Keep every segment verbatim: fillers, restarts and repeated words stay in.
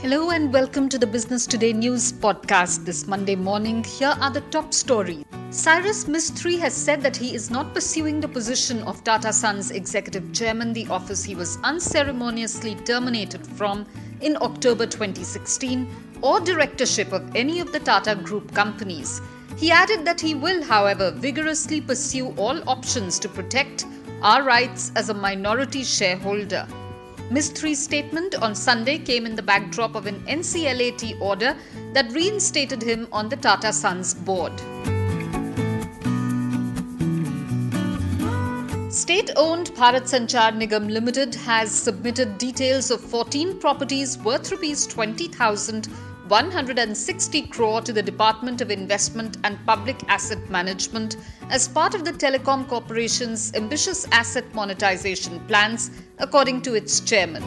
Hello and welcome to the Business Today News podcast this Monday morning. Here are the top stories. Cyrus Mistry has said that he is not pursuing the position of Tata Sons executive chairman, the office he was unceremoniously terminated from in October twenty sixteen, or directorship of any of the Tata Group companies. He added that he will, however, vigorously pursue all options to protect our rights as a minority shareholder. Mistry's statement on Sunday came in the backdrop of an N C L A T order that reinstated him on the Tata Sons board. State-owned Bharat Sanchar Nigam Limited has submitted details of fourteen properties worth rupees twenty thousand one hundred sixty crore to the Department of Investment and Public Asset Management as part of the Telecom Corporation's ambitious asset monetization plans, according to its chairman.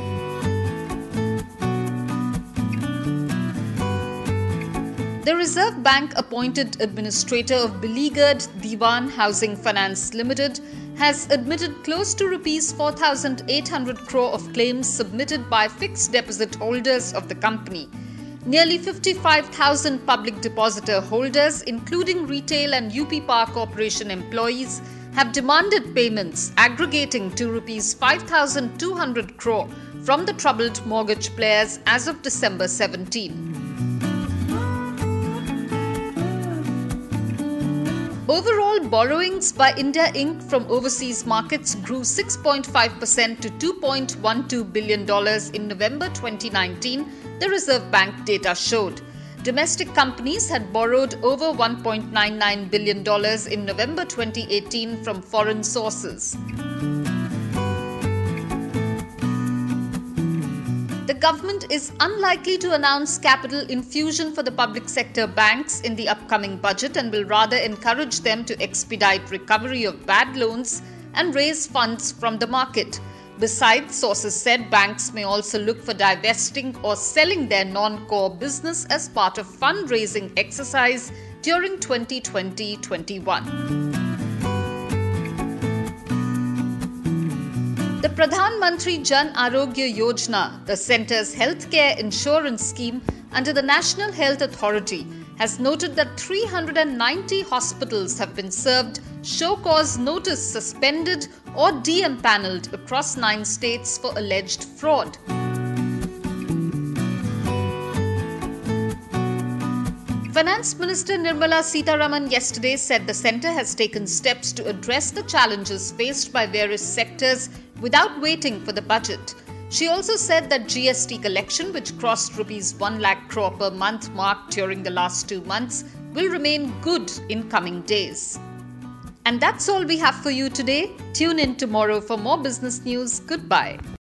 The Reserve Bank appointed administrator of beleaguered Dewan Housing Finance Limited has admitted close to rupees four thousand eight hundred crore of claims submitted by fixed deposit holders of the company. Nearly fifty-five thousand public depositor holders, including retail and U P Power Corporation employees, have demanded payments aggregating to rupees five thousand two hundred crore from the troubled mortgage players as of December seventeenth. Overall borrowings by India Incorporated from overseas markets grew six point five percent to two point one two billion dollars in November twenty nineteen, the Reserve Bank data showed. Domestic companies had borrowed over one point nine nine billion dollars in November twenty eighteen from foreign sources. The government is unlikely to announce capital infusion for the public sector banks in the upcoming budget and will rather encourage them to expedite recovery of bad loans and raise funds from the market. Besides, sources said banks may also look for divesting or selling their non-core business as part of fundraising exercise during twenty twenty to twenty-one. The Pradhan Mantri Jan Arogya Yojana, the centre's healthcare insurance scheme under the National Health Authority, has noted that three hundred ninety hospitals have been served show cause notice suspended or de-empanelled across nine states for alleged fraud. Finance Minister Nirmala Sitharaman yesterday said the centre has taken steps to address the challenges faced by various sectors without waiting for the budget. She also said that G S T collection, which crossed rupees one lakh crore per month mark during the last two months, will remain good in coming days. And that's all we have for you today. Tune in tomorrow for more business news. Goodbye.